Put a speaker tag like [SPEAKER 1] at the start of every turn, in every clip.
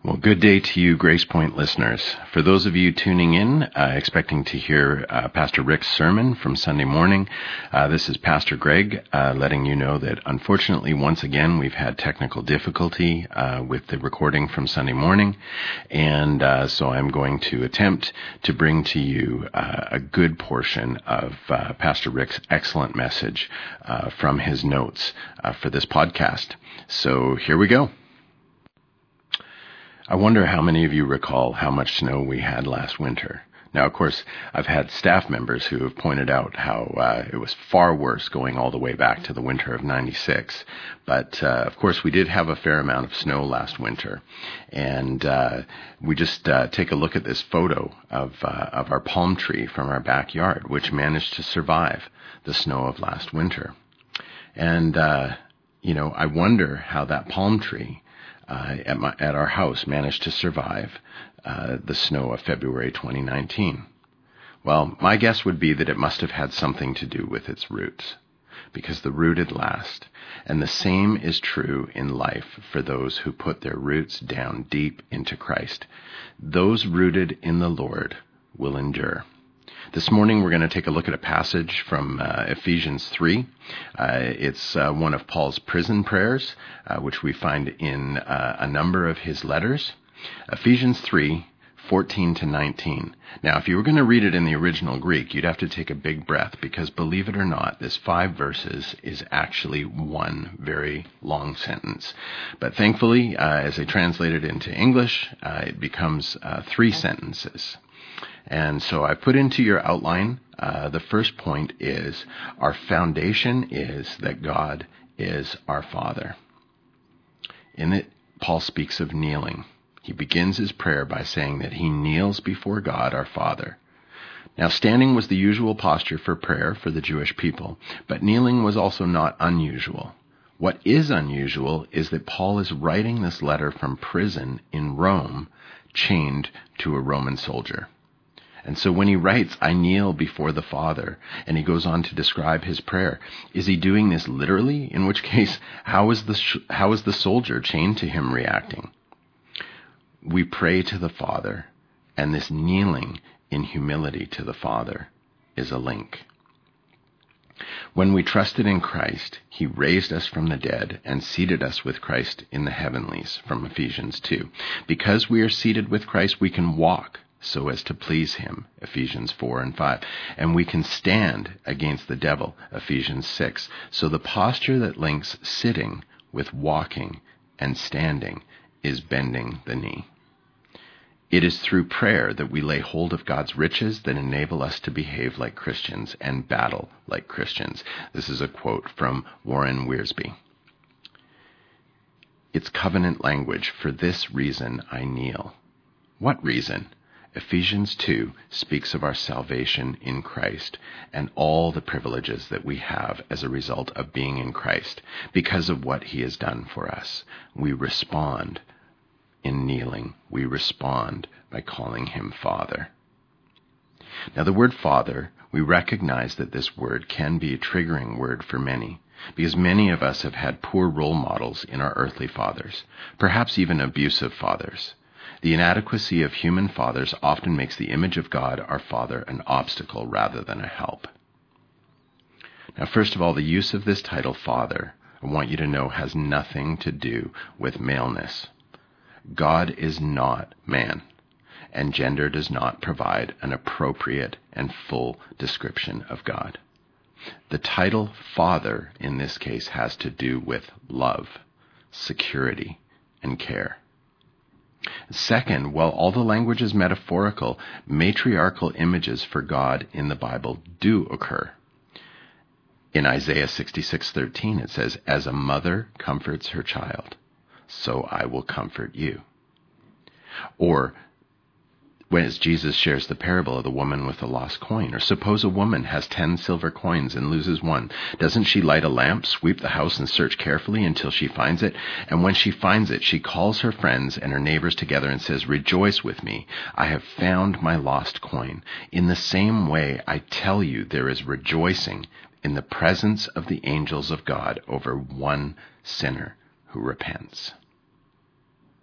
[SPEAKER 1] Well, good day to you, Grace Point listeners. For those of you tuning in, expecting to hear Pastor Rick's sermon from Sunday morning, this is Pastor Greg letting you know that unfortunately, once again, we've had technical difficulty with the recording from Sunday morning, and so I'm going to attempt to bring to you a good portion of Pastor Rick's excellent message from his notes for this podcast. So here we go. I wonder how many of you recall how much snow we had last winter. Now, of course, I've had staff members who have pointed out how it was far worse going all the way back to the winter of '96. But, of course, we did have a fair amount of snow last winter. And we just take a look at this photo of our palm tree from our backyard, which managed to survive the snow of last winter. And, I wonder how that palm tree at our house managed to survive the snow of February 2019. Well, my guess would be that it must have had something to do with its roots, because the rooted last. And the same is true in life for those who put their roots down deep into Christ. Those rooted in the Lord will endure. This morning we're going to take a look at a passage from Ephesians 3. It's one of Paul's prison prayers, which we find in a number of his letters. Ephesians 3, 14 to 19. Now, if you were going to read it in the original Greek, you'd have to take a big breath, because believe it or not, this 5 verses is actually one very long sentence. But thankfully, as I translate it into English, it becomes 3 sentences. And so I put into your outline, the first point is, our foundation is that God is our Father. In it, Paul speaks of kneeling. He begins his prayer by saying that he kneels before God, our Father. Now, standing was the usual posture for prayer for the Jewish people, but kneeling was also not unusual. What is unusual is that Paul is writing this letter from prison in Rome, chained to a Roman soldier. And so when he writes, I kneel before the Father, and he goes on to describe his prayer, is he doing this literally? In which case, how is the soldier chained to him reacting? We pray to the Father, and this kneeling in humility to the Father is a link. When we trusted in Christ, he raised us from the dead and seated us with Christ in the heavenlies, from Ephesians 2. Because we are seated with Christ, we can walk so as to please him, Ephesians 4 and 5. And we can stand against the devil, Ephesians 6. So the posture that links sitting with walking and standing is bending the knee. It is through prayer that we lay hold of God's riches that enable us to behave like Christians and battle like Christians. This is a quote from Warren Wiersbe. It's covenant language. For this reason I kneel. What reason? Ephesians 2 speaks of our salvation in Christ and all the privileges that we have as a result of being in Christ because of what he has done for us. We respond in kneeling. We respond by calling him Father. Now, the word Father, we recognize that this word can be a triggering word for many, because many of us have had poor role models in our earthly fathers, perhaps even abusive fathers. The inadequacy of human fathers often makes the image of God, our Father, an obstacle rather than a help. Now, first of all, the use of this title, Father, I want you to know, has nothing to do with maleness. God is not man, and gender does not provide an appropriate and full description of God. The title Father in this case has to do with love, security, and care. Second, while all the language is metaphorical, matriarchal images for God in the Bible do occur. In Isaiah 66:13, it says, "As a mother comforts her child, so I will comfort you." Or when Jesus shares the parable of the woman with the lost coin. Or suppose a woman has 10 silver coins and loses one. Doesn't she light a lamp, sweep the house, and search carefully until she finds it? And when she finds it, she calls her friends and her neighbors together and says, "Rejoice with me, I have found my lost coin." In the same way, I tell you, there is rejoicing in the presence of the angels of God over one sinner who repents.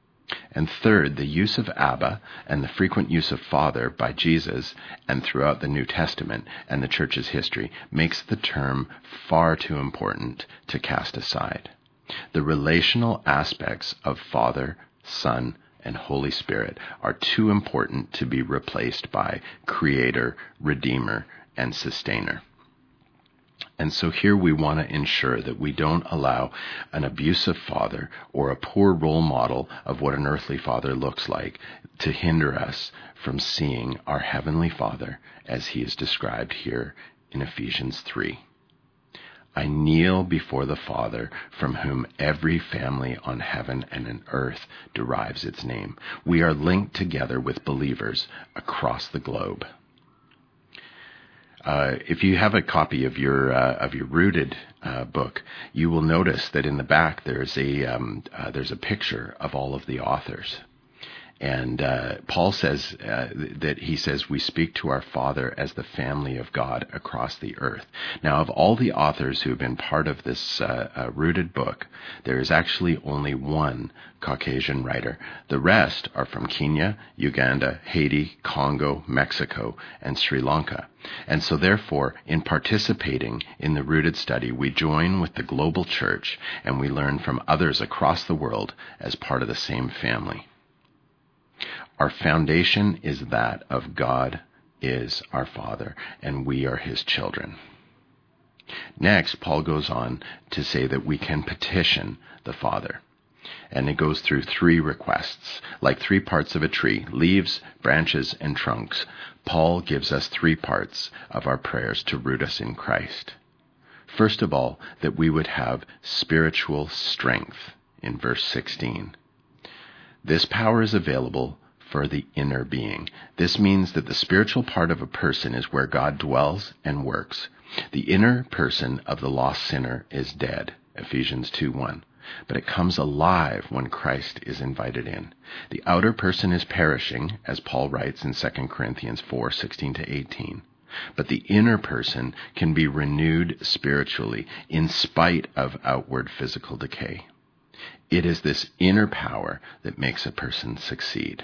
[SPEAKER 1] And third, the use of Abba and the frequent use of Father by Jesus and throughout the New Testament and the Church's history makes the term far too important to cast aside. The relational aspects of Father, Son, and Holy Spirit are too important to be replaced by Creator, Redeemer, and Sustainer. And so here we want to ensure that we don't allow an abusive father or a poor role model of what an earthly father looks like to hinder us from seeing our Heavenly Father as he is described here in Ephesians 3. I kneel before the Father, from whom every family on heaven and on earth derives its name. We are linked together with believers across the globe. If you have a copy of your Rooted book, you will notice that in the back there's a picture of all of the authors. And Paul says that he says we speak to our Father as the family of God across the earth. Now, of all the authors who have been part of this Rooted book, there is actually only one Caucasian writer. The rest are from Kenya, Uganda, Haiti, Congo, Mexico, and Sri Lanka. And so therefore, in participating in the Rooted study, we join with the global church and we learn from others across the world as part of the same family. Our foundation is that of God is our Father, and we are his children. Next, Paul goes on to say that we can petition the Father. And it goes through three requests, like three parts of a tree, leaves, branches, and trunks. Paul gives us three parts of our prayers to root us in Christ. First of all, that we would have spiritual strength in verse 16. This power is available for the inner being. This means that the spiritual part of a person is where God dwells and works. The inner person of the lost sinner is dead, Ephesians 2:1. But it comes alive when Christ is invited in. The outer person is perishing, as Paul writes in 2 Corinthians 4:16-18. But the inner person can be renewed spiritually in spite of outward physical decay. It is this inner power that makes a person succeed.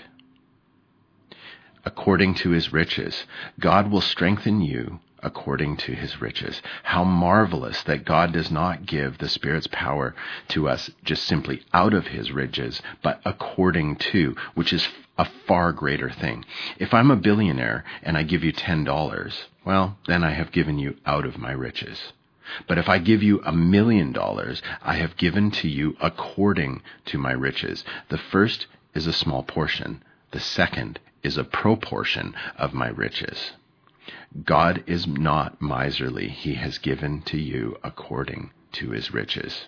[SPEAKER 1] According to his riches, God will strengthen you according to his riches. How marvelous that God does not give the Spirit's power to us just simply out of his riches, but according to, which is a far greater thing. If I'm a billionaire and I give you $10, well, then I have given you out of my riches. But if I give you $1 million, I have given to you according to my riches. The first is a small portion. The second is a proportion of my riches. God is not miserly. He has given to you according to his riches.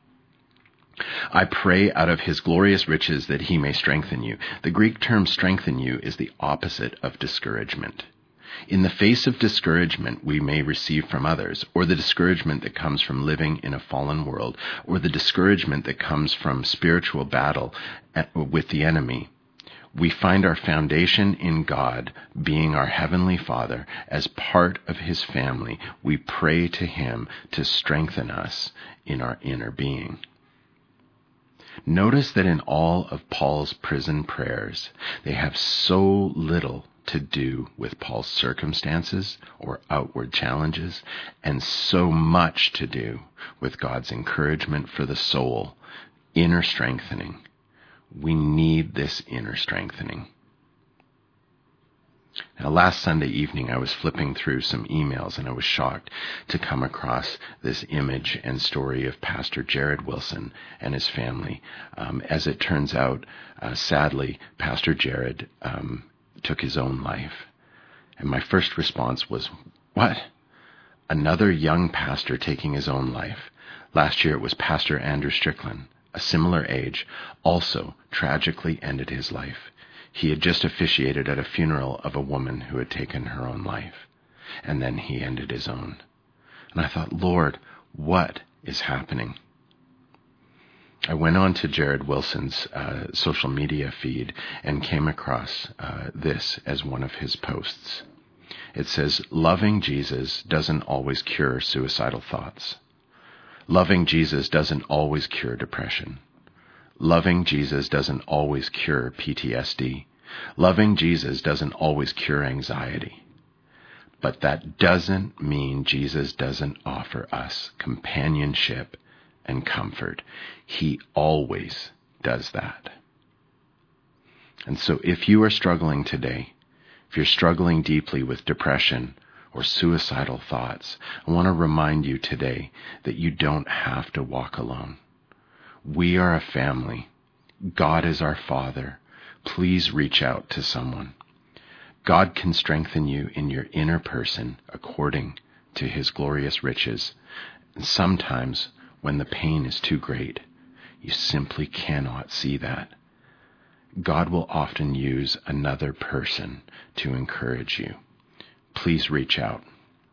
[SPEAKER 1] I pray out of his glorious riches that he may strengthen you. The Greek term strengthen you is the opposite of discouragement. In the face of discouragement we may receive from others, or the discouragement that comes from living in a fallen world, or the discouragement that comes from spiritual battle with the enemy, we find our foundation in God, being our Heavenly Father. As part of his family, we pray to him to strengthen us in our inner being. Notice that in all of Paul's prison prayers, they have so little to do with Paul's circumstances or outward challenges, and so much to do with God's encouragement for the soul, inner strengthening. We need this inner strengthening. Now, last Sunday evening, I was flipping through some emails and I was shocked to come across this image and story of Pastor Jared Wilson and his family. As it turns out, sadly, Pastor Jared took his own life. And my first response was, what? Another young pastor taking his own life. Last year it was Pastor Andrew Strickland, a similar age, also tragically ended his life. He had just officiated at a funeral of a woman who had taken her own life, and then he ended his own. And I thought, Lord, what is happening? I went on to Jared Wilson's social media feed and came across this as one of his posts. It says, loving Jesus doesn't always cure suicidal thoughts. Loving Jesus doesn't always cure depression. Loving Jesus doesn't always cure PTSD. Loving Jesus doesn't always cure anxiety. But that doesn't mean Jesus doesn't offer us companionship and comfort. He always does that. And so if you are struggling today, if you're struggling deeply with depression or suicidal thoughts, I want to remind you today that you don't have to walk alone. We are a family. God is our Father. Please reach out to someone. God can strengthen you in your inner person according to his glorious riches. And sometimes when the pain is too great, you simply cannot see that. God will often use another person to encourage you. Please reach out.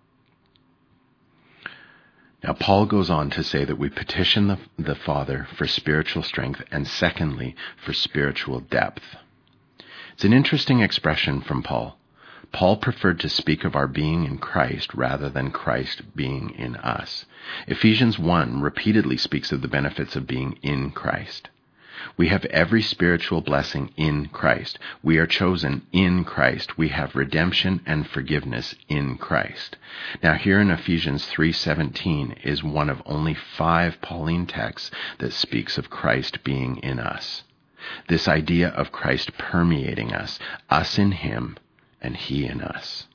[SPEAKER 1] Now, Paul goes on to say that we petition the Father for spiritual strength and secondly, for spiritual depth. It's an interesting expression from Paul. Paul preferred to speak of our being in Christ rather than Christ being in us. Ephesians 1 repeatedly speaks of the benefits of being in Christ. We have every spiritual blessing in Christ. We are chosen in Christ. We have redemption and forgiveness in Christ. Now here in Ephesians 3:17 is one of only 5 Pauline texts that speaks of Christ being in us. This idea of Christ permeating us in him and he in us.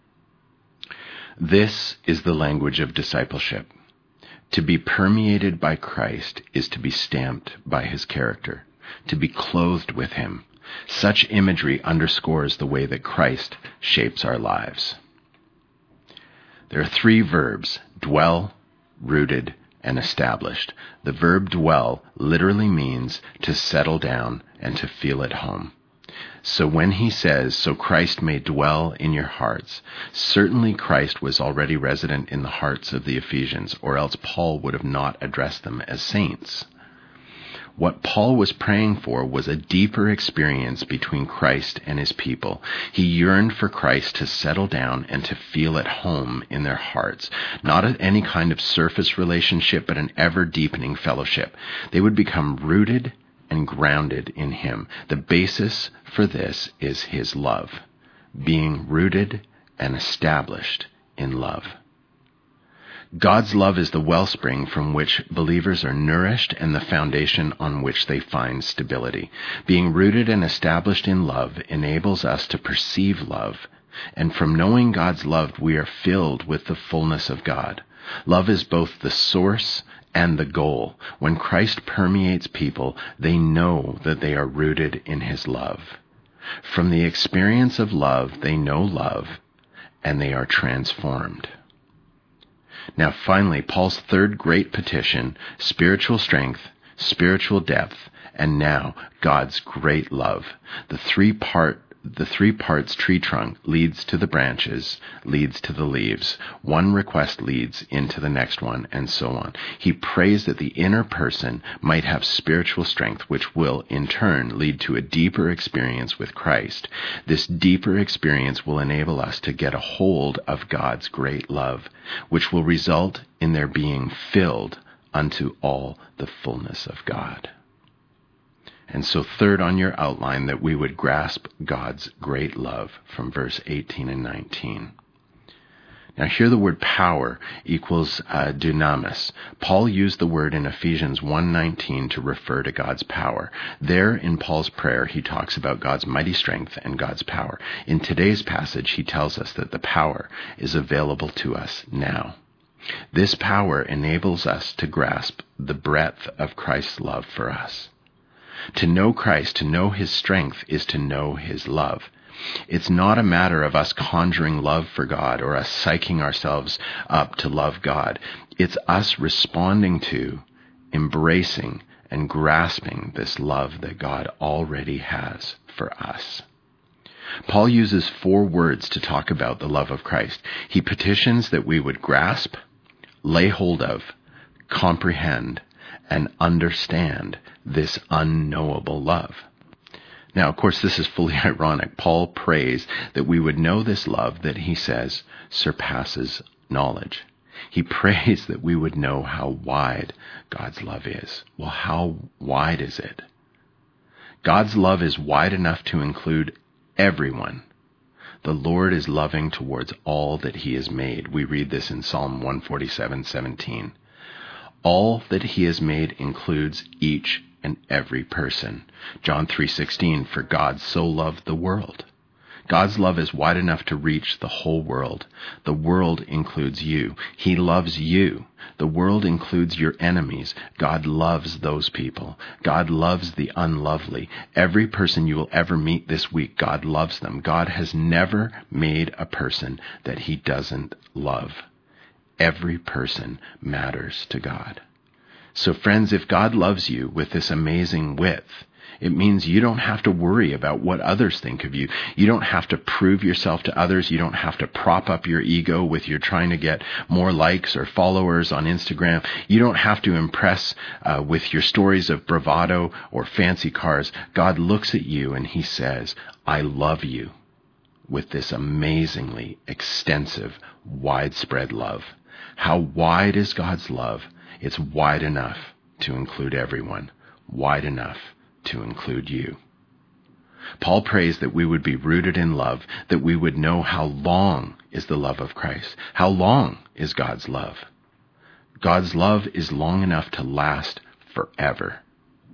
[SPEAKER 1] This is the language of discipleship. To be permeated by Christ is to be stamped by his character, to be clothed with him. Such imagery underscores the way that Christ shapes our lives. There are 3 verbs: dwell, rooted, and established. The verb dwell literally means to settle down and to feel at home. So when he says, so Christ may dwell in your hearts, certainly Christ was already resident in the hearts of the Ephesians, or else Paul would have not addressed them as saints. What Paul was praying for was a deeper experience between Christ and his people. He yearned for Christ to settle down and to feel at home in their hearts, not any kind of surface relationship, but an ever-deepening fellowship. They would become rooted and grounded in him. The basis for this is his love, being rooted and established in love. God's love is the wellspring from which believers are nourished and the foundation on which they find stability. Being rooted and established in love enables us to perceive love, and from knowing God's love, we are filled with the fullness of God. Love is both the source and the goal. When Christ permeates people, they know that they are rooted in his love. From the experience of love, they know love, and they are transformed. Now finally, Paul's third great petition, spiritual strength, spiritual depth, and now God's great love. The three parts tree trunk leads to the branches, leads to the leaves. One request leads into the next one, and so on. He prays that the inner person might have spiritual strength, which will in turn lead to a deeper experience with Christ. This deeper experience will enable us to get a hold of God's great love, which will result in their being filled unto all the fullness of God. And so third on your outline, that we would grasp God's great love from verse 18 and 19. Now here the word power equals dunamis. Paul used the word in Ephesians 1:19 to refer to God's power. There in Paul's prayer, he talks about God's mighty strength and God's power. In today's passage, he tells us that the power is available to us now. This power enables us to grasp the breadth of Christ's love for us. To know Christ, to know his strength, is to know his love. It's not a matter of us conjuring love for God or us psyching ourselves up to love God. It's us responding to, embracing, and grasping this love that God already has for us. Paul uses 4 words to talk about the love of Christ. He petitions that we would grasp, lay hold of, comprehend, and understand this unknowable love. Now, of course, this is fully ironic. Paul prays that we would know this love that he says surpasses knowledge. He prays that we would know how wide God's love is. Well, how wide is it? God's love is wide enough to include everyone. The Lord is loving towards all that he has made. We read this in Psalm 147:17. All that he has made includes each and every person. John 3:16, for God so loved the world. God's love is wide enough to reach the whole world. The world includes you. He loves you. The world includes your enemies. God loves those people. God loves the unlovely. Every person you will ever meet this week, God loves them. God has never made a person that he doesn't love. Every person matters to God. So friends, if God loves you with this amazing width, it means you don't have to worry about what others think of you. You don't have to prove yourself to others. You don't have to prop up your ego with your trying to get more likes or followers on Instagram. You don't have to impress with your stories of bravado or fancy cars. God looks at you and he says, I love you with this amazingly extensive, widespread love. How wide is God's love? It's wide enough to include everyone, wide enough to include you. Paul prays that we would be rooted in love, that we would know how long is the love of Christ. How long is God's love? God's love is long enough to last forever.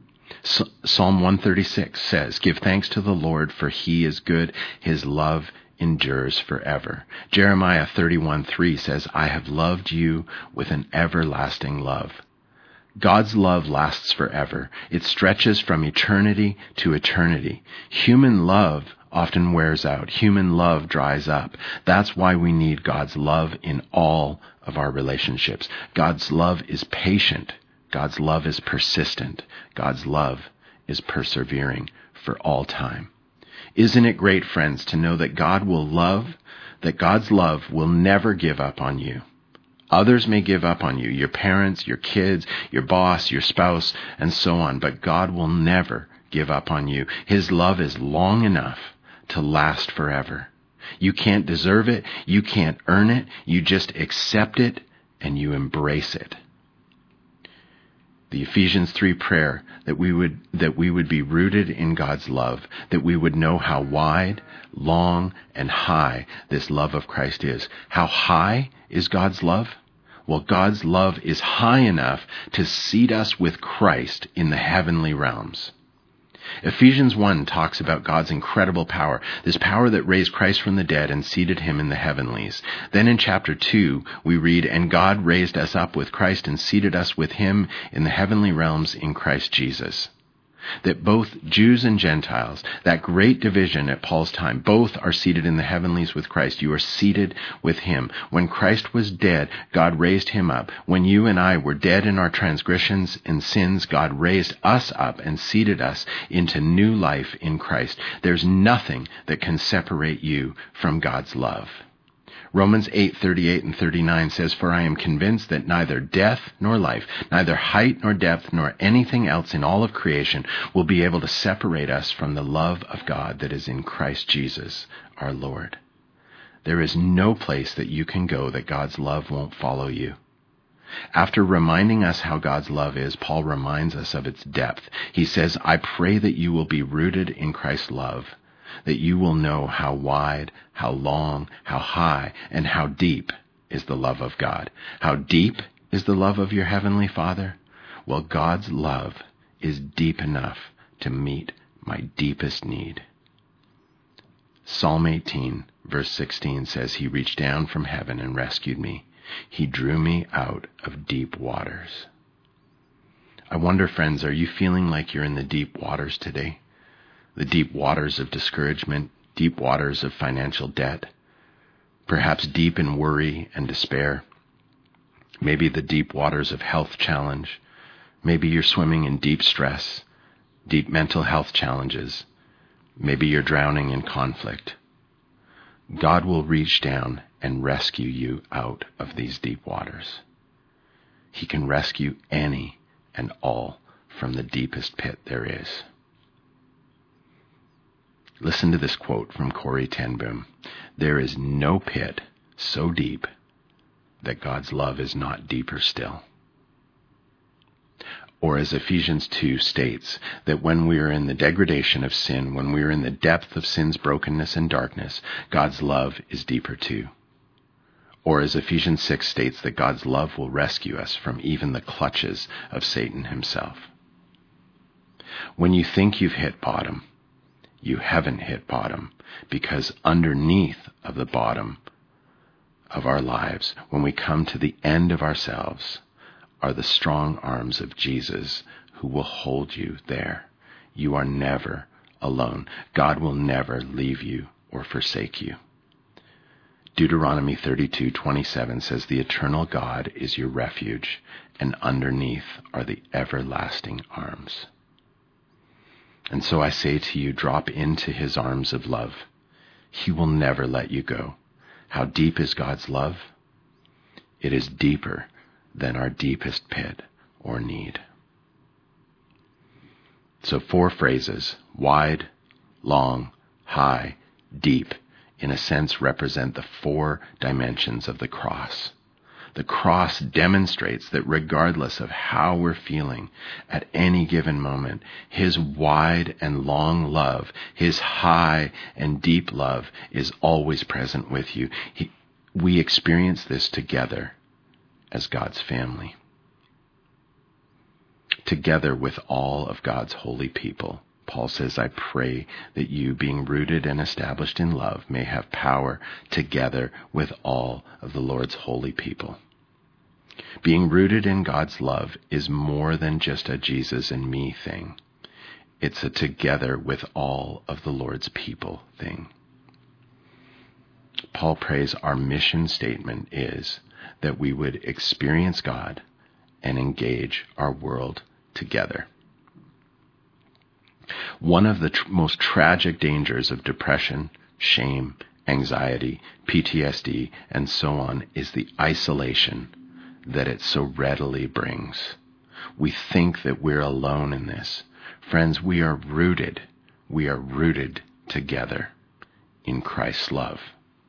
[SPEAKER 1] Psalm 136 says, give thanks to the Lord, for he is good. His love endures forever. Jeremiah 31:3 says, I have loved you with an everlasting love. God's love lasts forever. It stretches from eternity to eternity. Human love often wears out. Human love dries up. That's why we need God's love in all of our relationships. God's love is patient. God's love is persistent. God's love is persevering for all time. Isn't it great, friends, to know that that God's love will never give up on you? Others may give up on you, your parents, your kids, your boss, your spouse, and so on, but God will never give up on you. His love is long enough to last forever. You can't deserve it. You can't earn it. You just accept it and you embrace it. The Ephesians 3 prayer that we would be rooted in God's love, that we would know how wide, long, and high this love of Christ is. How high is God's love? Well, God's love is high enough to seat us with Christ in the heavenly realms. Ephesians 1 talks about God's incredible power, this power that raised Christ from the dead and seated him in the heavenlies. Then in chapter 2, we read, and God raised us up with Christ and seated us with him in the heavenly realms in Christ Jesus. That both Jews and Gentiles, that great division at Paul's time, both are seated in the heavenlies with Christ. You are seated with him. When Christ was dead, God raised him up. When you and I were dead in our transgressions and sins, God raised us up and seated us into new life in Christ. There's nothing that can separate you from God's love. Romans 8:38 and 39 says, for I am convinced that neither death nor life, neither height nor depth, nor anything else in all of creation will be able to separate us from the love of God that is in Christ Jesus, our Lord. There is no place that you can go that God's love won't follow you. After reminding us how God's love is, Paul reminds us of its depth. He says, I pray that you will be rooted in Christ's love, that you will know how wide, how long, how high, and how deep is the love of God. How deep is the love of your heavenly Father? Well, God's love is deep enough to meet my deepest need. Psalm 18, verse 16 says, he reached down from heaven and rescued me. He drew me out of deep waters. I wonder, friends, are you feeling like you're in the deep waters today? The deep waters of discouragement, deep waters of financial debt, perhaps deep in worry and despair, maybe the deep waters of health challenge, maybe you're swimming in deep stress, deep mental health challenges, maybe you're drowning in conflict. God will reach down and rescue you out of these deep waters. He can rescue any and all from the deepest pit there is. Listen to this quote from Corrie ten Boom. There is no pit so deep that God's love is not deeper still. Or as Ephesians 2 states, that when we are in the degradation of sin, when we are in the depth of sin's brokenness and darkness, God's love is deeper too. Or as Ephesians 6 states, that God's love will rescue us from even the clutches of Satan himself. When you think you've hit bottom, you haven't hit bottom, because underneath of the bottom of our lives, when we come to the end of ourselves, are the strong arms of Jesus who will hold you there. You are never alone. God will never leave you or forsake you. Deuteronomy 32:27 says, "The eternal God is your refuge, and underneath are the everlasting arms." And so I say to you, drop into his arms of love. He will never let you go. How deep is God's love? It is deeper than our deepest pit or need. So 4 phrases: wide, long, high, deep, in a sense represent the 4 dimensions of the cross. The cross demonstrates that regardless of how we're feeling at any given moment, his wide and long love, his high and deep love is always present with you. We experience this together as God's family, together with all of God's holy people. Paul says, "I pray that you, being rooted and established in love, may have power together with all of the Lord's holy people." Being rooted in God's love is more than just a Jesus and me thing. It's a together with all of the Lord's people thing. Paul prays our mission statement is that we would experience God and engage our world together. One of the most tragic dangers of depression, shame, anxiety, PTSD, and so on is the isolation that it so readily brings. We think that we're alone in this. Friends, we are rooted together in Christ's love.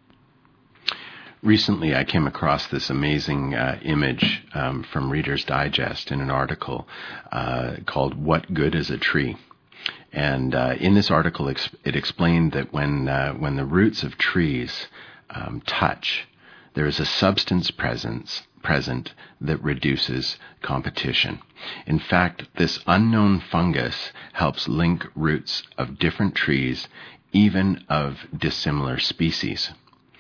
[SPEAKER 1] Recently, I came across this amazing image from Reader's Digest in an article called "What Good is a Tree?" And in this article, it explained that when the roots of trees touch, there is a substance present that reduces competition. In fact, this unknown fungus helps link roots of different trees, even of dissimilar species.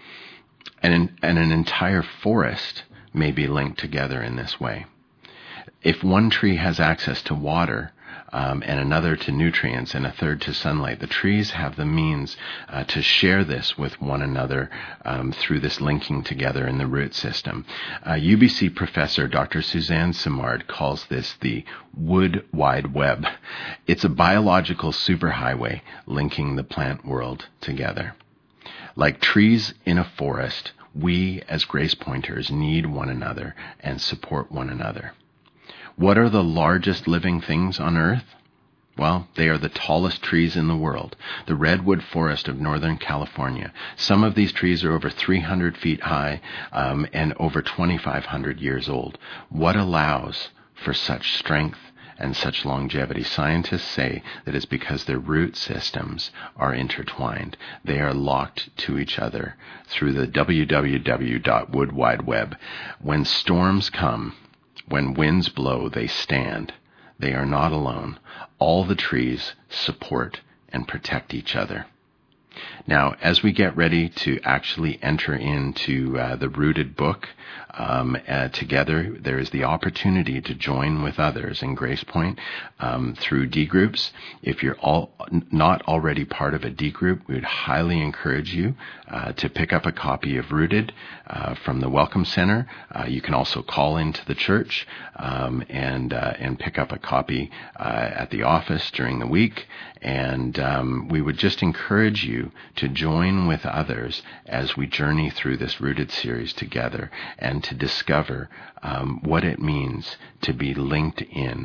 [SPEAKER 1] And an entire forest may be linked together in this way. If one tree has access to water, and another to nutrients, and a third to sunlight, the trees have the means to share this with one another through this linking together in the root system. UBC professor Dr. Suzanne Simard calls this the wood wide web. It's a biological superhighway linking the plant world together. Like trees in a forest, we as Grace Pointers need one another and support one another. What are the largest living things on earth? Well, they are the tallest trees in the world, the redwood forest of Northern California. Some of these trees are over 300 feet high and over 2,500 years old. What allows for such strength and such longevity? Scientists say that it's because their root systems are intertwined. They are locked to each other through the www.woodwideweb. When storms come, when winds blow, they stand. They are not alone. All the trees support and protect each other. Now, as we get ready to actually enter into the Rooted book together, there is the opportunity to join with others in Grace Point through D groups. If you're not already part of a D group, we would highly encourage you to pick up a copy of Rooted from the Welcome Center. You can also call into the church and pick up a copy at the office during the week. And we would just encourage you to join with others as we journey through this Rooted series together and to discover what it means to be linked in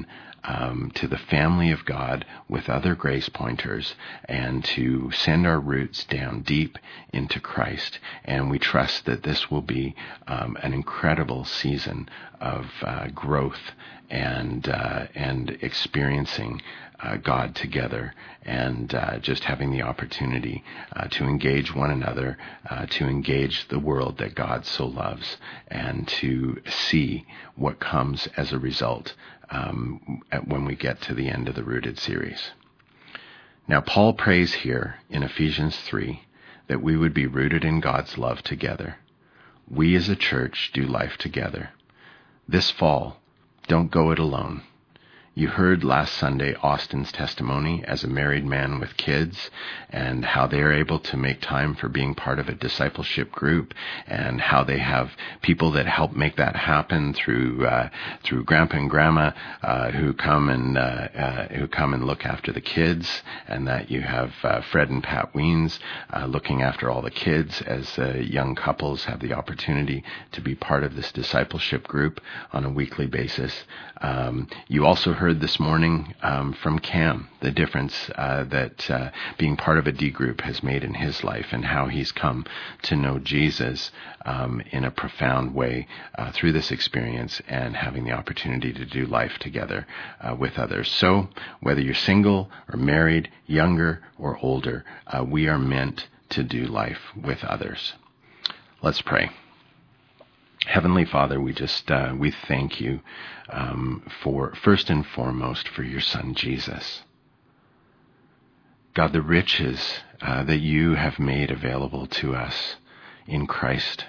[SPEAKER 1] to the family of God with other Grace Pointers, and to send our roots down deep into Christ. And we trust that this will be an incredible season of growth and experiencing God together, and just having the opportunity to engage one another, to engage the world that God so loves, and to see what comes as a result when we get to the end of the Rooted series. Now, Paul prays here in Ephesians 3 that we would be rooted in God's love together. We as a church do life together. This fall, don't go it alone. You heard last Sunday Austin's testimony as a married man with kids, and how they are able to make time for being part of a discipleship group, and how they have people that help make that happen through Grandpa and Grandma who come and look after the kids, and that you have Fred and Pat Weens looking after all the kids as young couples have the opportunity to be part of this discipleship group on a weekly basis. You also heard this morning from Cam the difference that being part of a D group has made in his life, and how he's come to know Jesus in a profound way through this experience, and having the opportunity to do life together with others. So whether you're single or married, younger or older, we are meant to do life with others. Let's pray. Heavenly Father, we thank you for, first and foremost, for your Son, Jesus. God, the riches that you have made available to us in Christ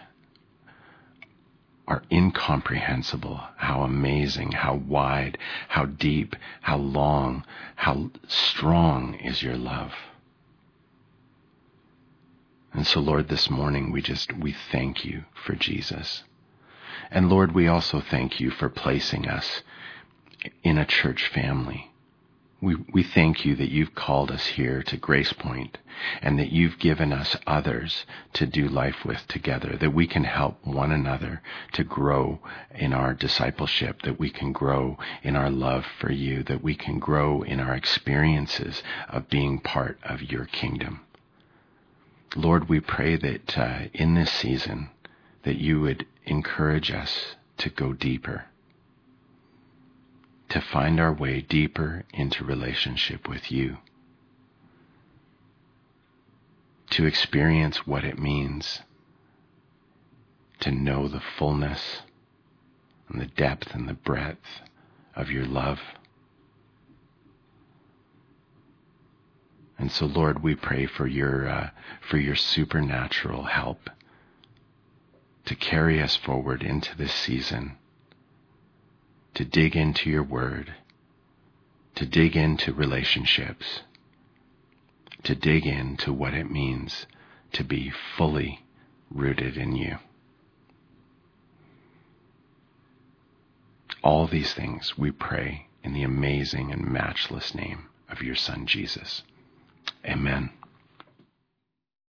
[SPEAKER 1] are incomprehensible. How amazing, how wide, how deep, how long, how strong is your love. And so, Lord, this morning we thank you for Jesus. And Lord, we also thank you for placing us in a church family. We thank you that you've called us here to Grace Point, and that you've given us others to do life with together, that we can help one another to grow in our discipleship, that we can grow in our love for you, that we can grow in our experiences of being part of your kingdom. Lord, we pray that in this season that you would encourage us to go deeper, to find our way deeper into relationship with you, to experience what it means to know the fullness and the depth and the breadth of your love. And so, Lord, we pray for your supernatural help to carry us forward into this season, to dig into your word, to dig into relationships, to dig into what it means to be fully rooted in you. All these things we pray in the amazing and matchless name of your Son, Jesus. Amen.